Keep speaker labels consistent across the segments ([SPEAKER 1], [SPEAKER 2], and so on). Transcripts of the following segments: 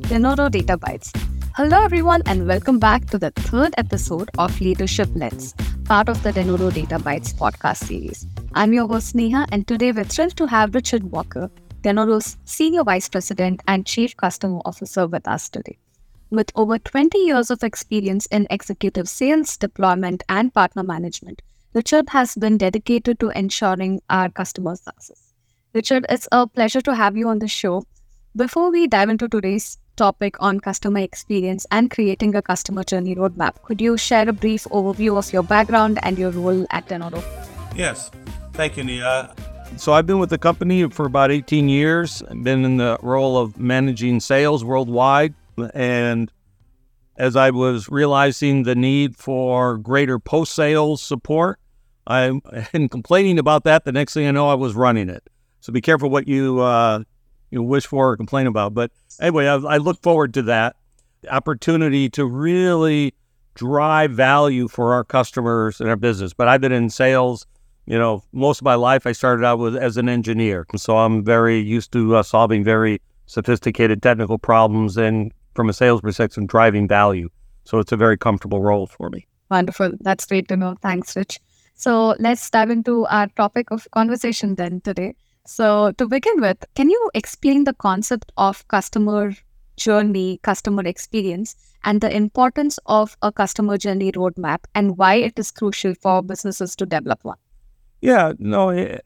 [SPEAKER 1] Denodo Data Bytes. Hello everyone and welcome back to the third episode of Leadership Lens, part of the Denodo Data Bytes podcast series. I'm your host Neha, and today we're thrilled to have Richard Walker, Denodo's Senior Vice President and Chief Customer Officer with us today. With over 20 years of experience in executive sales, deployment, and partner management, Richard has been dedicated to ensuring our customers' success. Richard, it's a pleasure to have you on the show. Before we dive into today's topic on customer experience and creating a customer journey roadmap, could you share a brief overview of your background and your role at Denodo?
[SPEAKER 2] Yes. Thank you, Nia. So I've been with the company for about 18 years. I've been in the role of managing sales worldwide. And as I was realizing the need for greater post-sales support, and complaining about that, the next thing I know, I was running it. So be careful what you wish for or complain about. But anyway, I look forward to that opportunity to really drive value for our customers and our business. But I've been in sales, most of my life. I started out as an engineer. And so I'm very used to solving very sophisticated technical problems and from a sales perspective, driving value. So it's a very comfortable role for me.
[SPEAKER 1] Wonderful. That's great to know. Thanks, Rich. So let's dive into our topic of conversation then today. So to begin with, can you explain the concept of customer journey, customer experience, and the importance of a customer journey roadmap and why it is crucial for businesses to develop one?
[SPEAKER 2] Yeah, no, it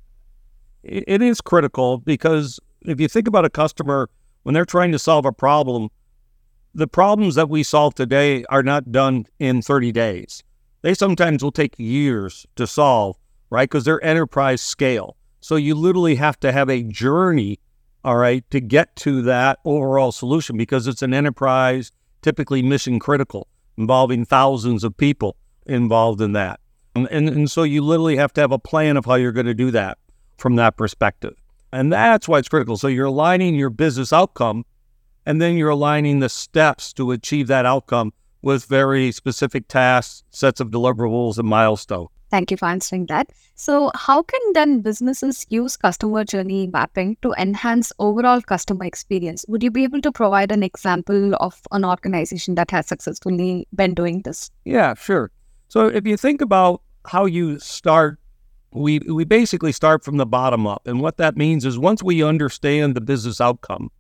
[SPEAKER 2] is critical because if you think about a customer, when they're trying to solve a problem, the problems that we solve today are not done in 30 days. They sometimes will take years to solve, right? Because they're enterprise scale. So you literally have to have a journey, all right, to get to that overall solution because it's an enterprise, typically mission critical, involving thousands of people involved in that. And so you literally have to have a plan of how you're going to do that from that perspective. And that's why it's critical. So you're aligning your business outcome, and then you're aligning the steps to achieve that outcome with very specific tasks, sets of deliverables, and milestones.
[SPEAKER 1] Thank you for answering that. So how can then businesses use customer journey mapping to enhance overall customer experience? Would you be able to provide an example of an organization that has successfully been doing this?
[SPEAKER 2] Yeah, sure. So if you think about how you start, we basically start from the bottom up. And what that means is once we understand the business outcome,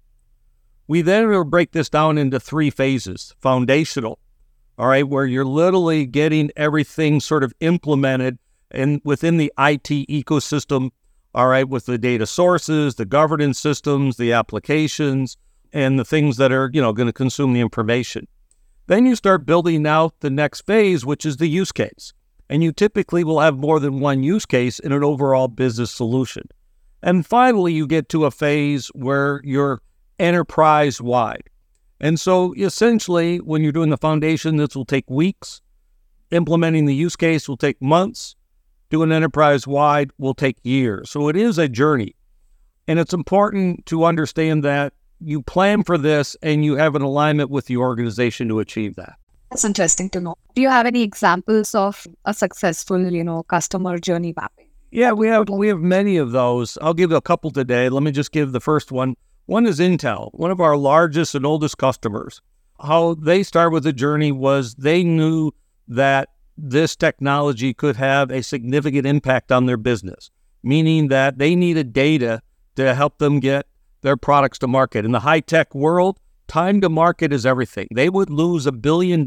[SPEAKER 2] we then will break this down into 3 phases. Foundational, all right, where you're literally getting everything sort of implemented and within the IT ecosystem, all right, with the data sources, the governance systems, the applications, and the things that are, going to consume the information. Then you start building out the next phase, which is the use case. And you typically will have more than one use case in an overall business solution. And finally, you get to a phase where you're enterprise-wide. And so essentially, when you're doing the foundation, this will take weeks. Implementing the use case will take months. Doing enterprise-wide will take years. So it is a journey. And it's important to understand that you plan for this and you have an alignment with the organization to achieve that.
[SPEAKER 1] That's interesting to know. Do you have any examples of a successful, customer journey mapping?
[SPEAKER 2] Yeah, we have many of those. I'll give a couple today. Let me just give the first one. One is Intel, one of our largest and oldest customers. How they started with the journey was they knew that this technology could have a significant impact on their business, meaning that they needed data to help them get their products to market. In the high-tech world, time to market is everything. They would lose $1 billion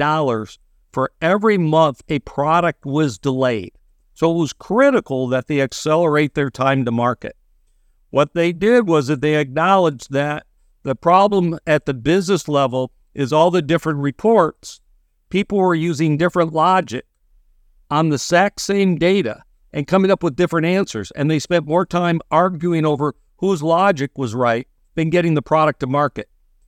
[SPEAKER 2] for every month a product was delayed. So it was critical that they accelerate their time to market. What they did was that they acknowledged that the problem at the business level is all the different reports. People were using different logic on the exact same data and coming up with different answers. And they spent more time arguing over whose logic was right than getting the product to market.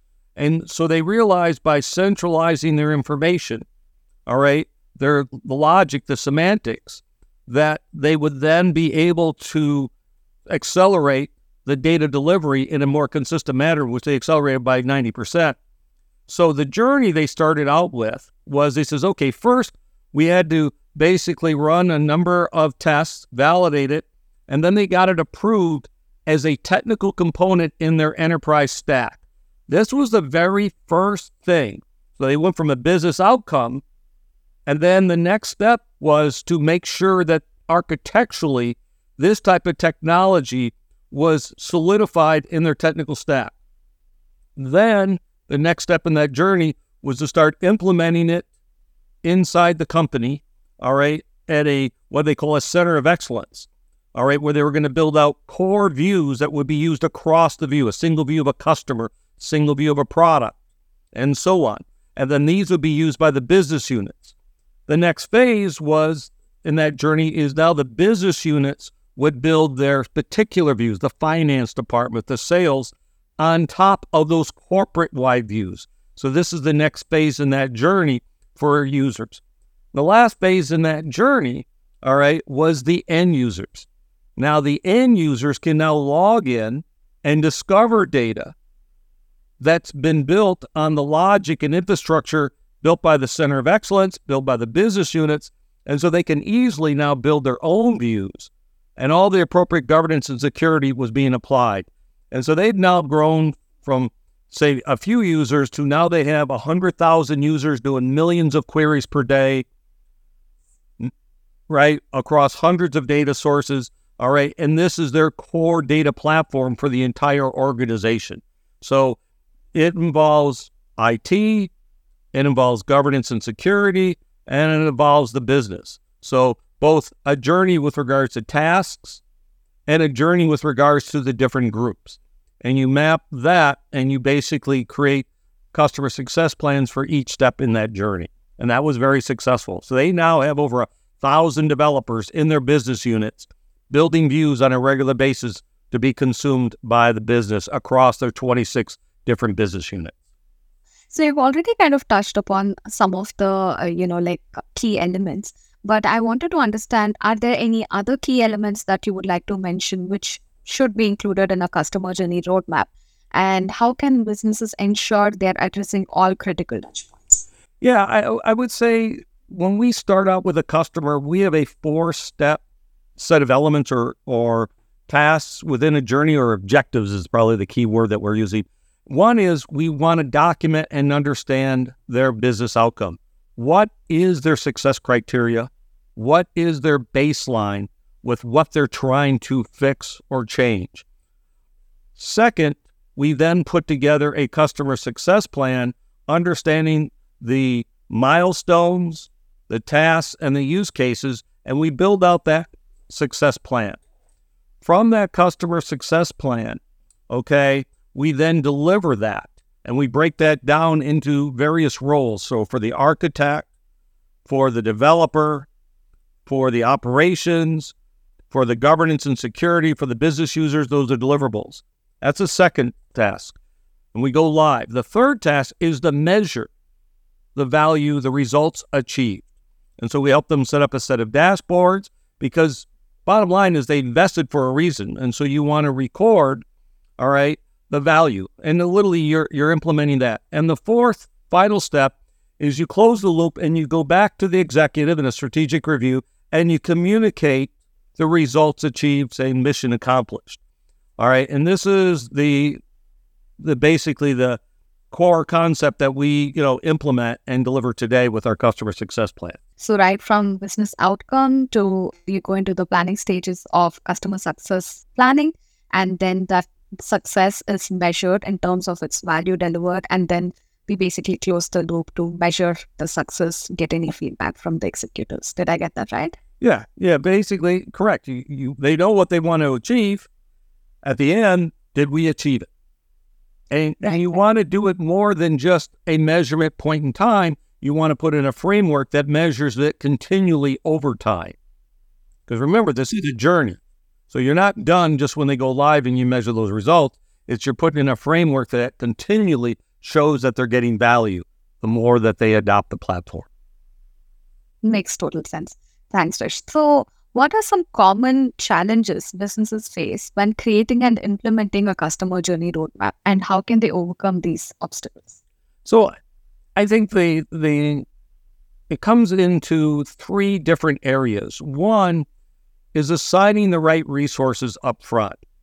[SPEAKER 2] And so they realized by centralizing their information, all right, the logic, the semantics, that they would then be able to accelerate the data delivery in a more consistent manner, which they accelerated by 90%. So the journey they started out with was, they says, okay, first we had to basically run a number of tests, validate it, and then they got it approved as a technical component in their enterprise stack. This was the very first thing. So they went from a business outcome, and then the next step was to make sure that architecturally this type of technology was solidified in their technical stack. Then the next step in that journey was to start implementing it inside the company, all right, at a what they call a center of excellence, all right, where they were going to build out core views that would be used across the view, a single view of a customer, single view of a product, and so on. And then these would be used by the business units. The next phase was in that journey is now the business units would build their particular views, the finance department, the sales, on top of those corporate-wide views. So this is the next phase in that journey for users. The last phase in that journey, all right, was the end users. Now the end users can now log in and discover data that's been built on the logic and infrastructure built by the Center of Excellence, built by the business units, and so they can easily now build their own views, and all the appropriate governance and security was being applied. And so they've now grown from, say, a few users to now they have 100,000 users doing millions of queries per day, right, across hundreds of data sources, all right, and this is their core data platform for the entire organization. So it involves IT, it involves governance and security, and it involves the business. So both a journey with regards to tasks and a journey with regards to the different groups. And you map that and you basically create customer success plans for each step in that journey. And that was very successful. So they now have over 1,000 developers in their business units building views on a regular basis to be consumed by the business across their 26 different business units.
[SPEAKER 1] So you've already kind of touched upon some of the, key elements, but I wanted to understand, are there any other key elements that you would like to mention which should be included in a customer journey roadmap? And how can businesses ensure they're addressing all critical touchpoints?
[SPEAKER 2] Yeah, I would say when we start out with a customer, we have a 4-step set of elements or tasks within a journey, or objectives is probably the key word that we're using. One is we want to document and understand their business outcome. What is their success criteria? What is their baseline with what they're trying to fix or change? Second, we then put together a customer success plan, understanding the milestones, the tasks, and the use cases, and we build out that success plan. From that customer success plan, okay, we then deliver that, and we break that down into various roles. So for the architect, for the developer, for the operations, for the governance and security, for the business users, those are deliverables. That's a second task. And we go live. The third task is to measure the value, the results achieved. And so we help them set up a set of dashboards, because bottom line is they invested for a reason. And so you want to record, all right, the value. And literally you're implementing that. And the fourth final step is you close the loop and you go back to the executive in a strategic review and you communicate the results achieved, say mission accomplished. All right. And this is the basically the core concept that we, implement and deliver today with our customer success plan.
[SPEAKER 1] So right from business outcome to you go into the planning stages of customer success planning, and then that success is measured in terms of its value delivered, and then we basically close the loop to measure the success, get any feedback from the executives. Did I get that right? Yeah,
[SPEAKER 2] basically correct. They know what they want to achieve. At the end, did we achieve it? And you want to do it more than just a measurement point in time. You want to put in a framework that measures it continually over time. Because remember, this is a journey. So you're not done just when they go live and you measure those results. It's you're putting in a framework that continually shows that they're getting value the more that they adopt the platform.
[SPEAKER 1] Makes total sense. Thanks, Rish. So what are some common challenges businesses face when creating and implementing a customer journey roadmap, and how can they overcome these obstacles?
[SPEAKER 2] So I think it comes into 3 different areas. One is assigning the right resources up front.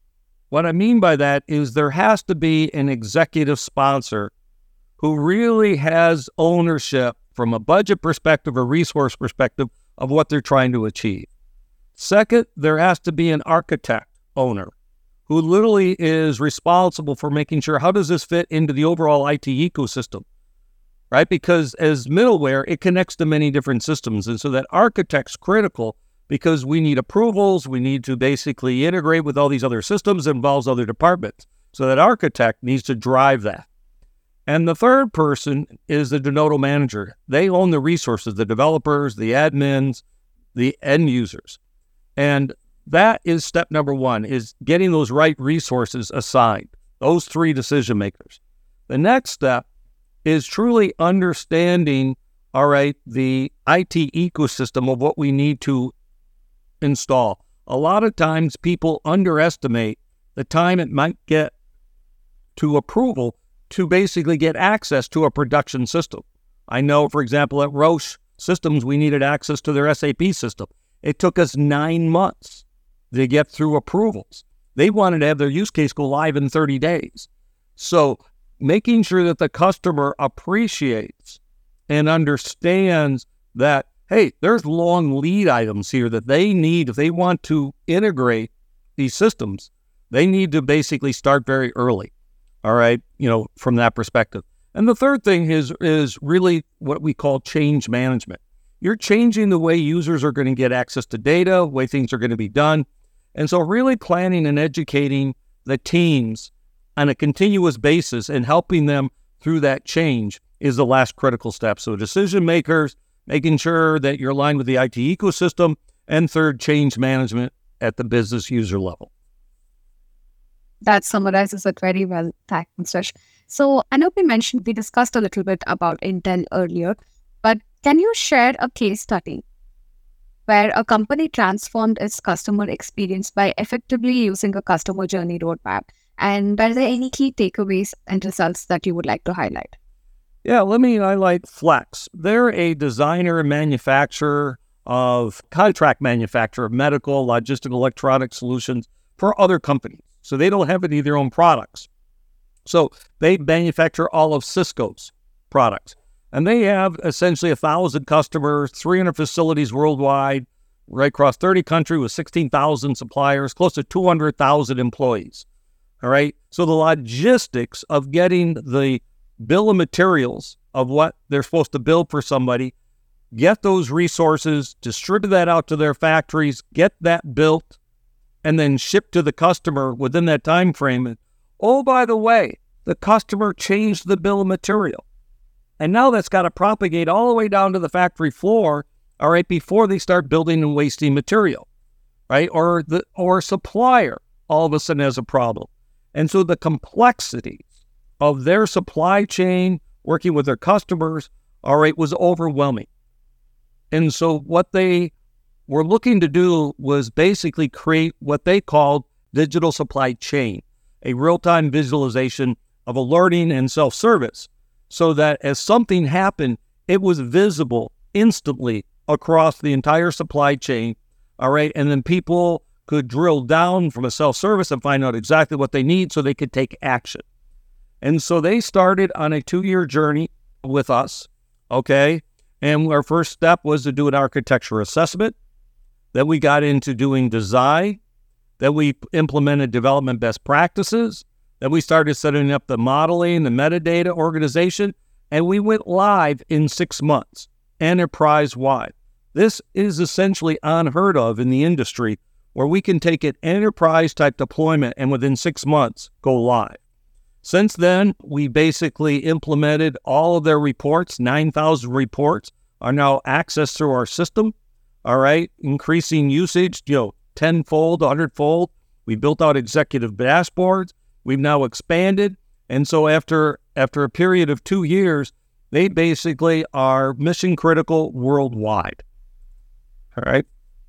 [SPEAKER 2] What I mean by that is there has to be an executive sponsor who really has ownership from a budget perspective or resource perspective of what they're trying to achieve. Second, there has to be an architect owner who literally is responsible for making sure how does this fit into the overall IT ecosystem, right? Because as middleware, it connects to many different systems. And so that architect's critical because we need approvals. We need to basically integrate with all these other systems, involves other departments. So that architect needs to drive that. And the third person is the Denodo manager. They own the resources, the developers, the admins, the end users. And that is step number one, is getting those right resources assigned, those three decision makers. The next step is truly understanding, all right, the IT ecosystem of what we need to install. A lot of times people underestimate the time it might get to approval to basically get access to a production system. I know, for example, at Roche Systems, we needed access to their SAP system. It took us 9 months to get through approvals. They wanted to have their use case go live in 30 days. So making sure that the customer appreciates and understands that, hey, there's long lead items here that they need. If they want to integrate these systems, they need to basically start very early. All right, from that perspective. And the third thing is really what we call change management. You're changing the way users are going to get access to data, the way things are going to be done. And so really planning and educating the teams on a continuous basis and helping them through that change is the last critical step. So decision makers, making sure that you're aligned with the IT ecosystem, and third, change management at the business user level.
[SPEAKER 1] That summarizes it very well. Thanks, Mr. So I know we discussed a little bit about Intel earlier, but can you share a case study where a company transformed its customer experience by effectively using a customer journey roadmap? And are there any key takeaways and results that you would like to highlight?
[SPEAKER 2] Yeah, let me highlight Flex. They're a designer and manufacturer of contract manufacturer of medical, logistical, electronic solutions for other companies. So they don't have any of their own products. So they manufacture all of Cisco's products. And they have essentially 1,000 customers, 300 facilities worldwide, right across 30 countries with 16,000 suppliers, close to 200,000 employees. All right. So the logistics of getting the bill of materials of what they're supposed to build for somebody, get those resources, distribute that out to their factories, get that built, and then ship to the customer within that time frame. And, oh, by the way, the customer changed the bill of material. And now that's got to propagate all the way down to the factory floor, all right, before they start building and wasting material, right? Or a supplier all of a sudden has a problem. And so the complexity of their supply chain, working with their customers, all right, was overwhelming. And so what they were looking to do was basically create what they called digital supply chain, a real-time visualization of alerting and self-service, so that as something happened, it was visible instantly across the entire supply chain, all right? And then people could drill down from a self-service and find out exactly what they need so they could take action. And so they started on a 2-year journey with us, okay? And our first step was to do an architecture assessment. Then we got into doing design. Then we implemented development best practices. Then we started setting up the modeling, the metadata organization, and we went live in 6 months, enterprise-wide. This is essentially unheard of in the industry, where we can take an enterprise-type deployment and within 6 months go live. Since then, we basically implemented all of their reports. 9,000 reports are now accessed through our system. All right, increasing usage, 10-fold, 100-fold. We built out executive dashboards. We've now expanded. And so after a period of 2 years, they basically are mission critical worldwide. All right.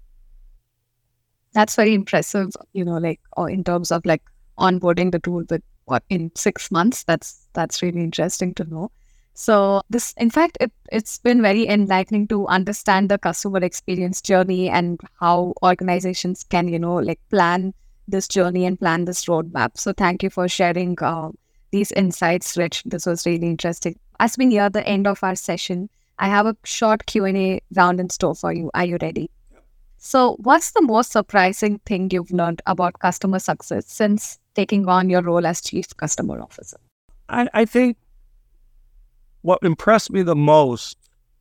[SPEAKER 1] That's very impressive, in terms of onboarding the tool with in 6 months. That's really interesting to know. So this, in fact, it's been very enlightening to understand the customer experience journey and how organizations can, plan this journey and plan this roadmap. So thank you for sharing these insights, Rich. This was really interesting. As we near the end of our session, I have a short Q&A round in store for you. Are you ready? So what's the most surprising thing you've learned about customer success since taking on your role as Chief Customer Officer?
[SPEAKER 2] I think what impressed me the most,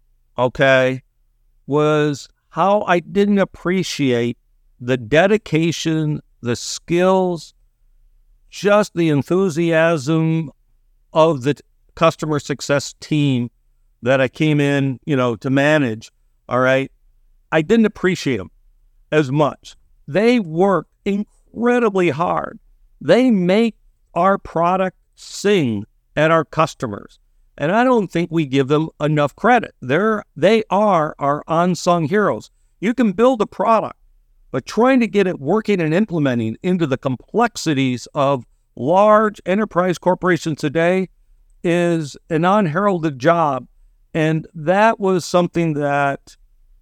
[SPEAKER 2] was how I didn't appreciate the dedication, the skills, just the enthusiasm of the customer success team that I came in, to manage. All right. I didn't appreciate them as much. They work incredibly hard. They make our product sing at our customers. And I don't think we give them enough credit. They are our unsung heroes. You can build a product, but trying to get it working and implementing into the complexities of large enterprise corporations today is an unheralded job. And that was something that,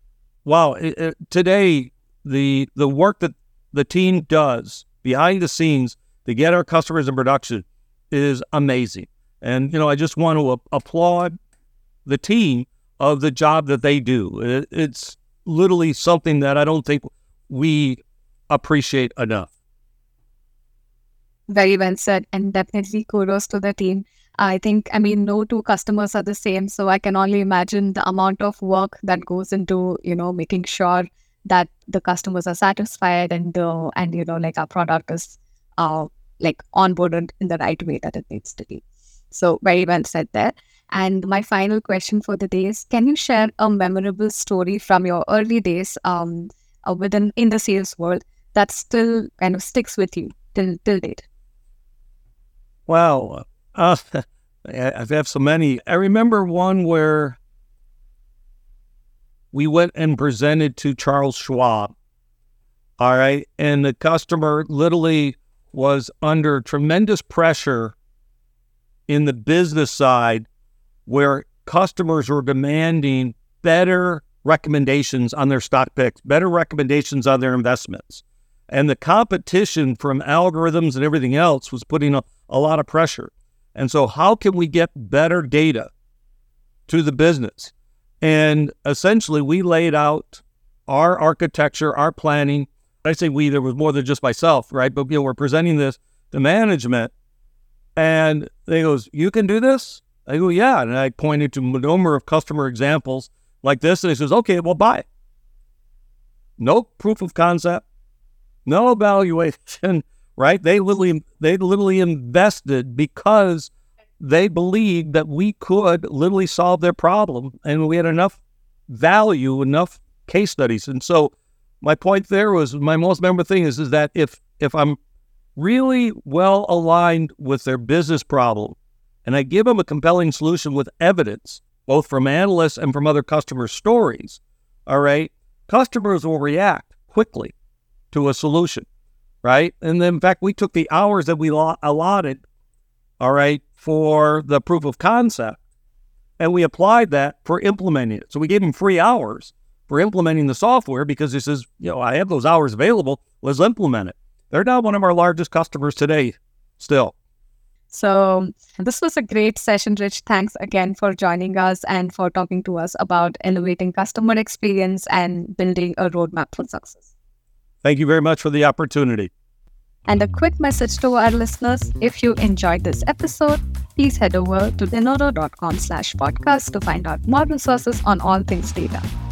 [SPEAKER 2] today, the work that the team does behind the scenes to get our customers in production is amazing. And, I just want to applaud the team of the job that they do. It's literally something that I don't think we appreciate enough.
[SPEAKER 1] Very well said, and definitely kudos to the team. I think, no two customers are the same, so I can only imagine the amount of work that goes into, making sure that the customers are satisfied and our product is onboarded in the right way that it needs to be. So very well said there. And my final question for the day is, can you share a memorable story from your early days in the sales world that still kind of sticks with you till date?
[SPEAKER 2] Wow. I have so many. I remember one where we went and presented to Charles Schwab. All right. And the customer literally was under tremendous pressure in the business side where customers were demanding better recommendations on their stock picks, better recommendations on their investments. And the competition from algorithms and everything else was putting a lot of pressure. And so how can we get better data to the business? And essentially we laid out our architecture, our planning. I say we, there was more than just myself, right? But we're presenting this to management. And they goes, you can do this? I go, yeah. And I pointed to a number of customer examples like this. And he says, okay, well, buy it. No proof of concept, no evaluation, right? They literally invested because they believed that we could literally solve their problem. And we had enough value, enough case studies. And so my point there was, my most memorable thing is that if I'm really well aligned with their business problem, and I give them a compelling solution with evidence, both from analysts and from other customer stories, all right, customers will react quickly to a solution, right? And then, in fact, we took the hours that we allotted, all right, for the proof of concept, and we applied that for implementing it. So we gave them free hours for implementing the software because he says, I have those hours available, let's implement it. They're now one of our largest customers today, still.
[SPEAKER 1] So this was a great session, Rich. Thanks again for joining us and for talking to us about elevating customer experience and building a roadmap for success.
[SPEAKER 2] Thank you very much for the opportunity.
[SPEAKER 1] And a quick message to our listeners. If you enjoyed this episode, please head over to denodo.com/podcast to find out more resources on all things data.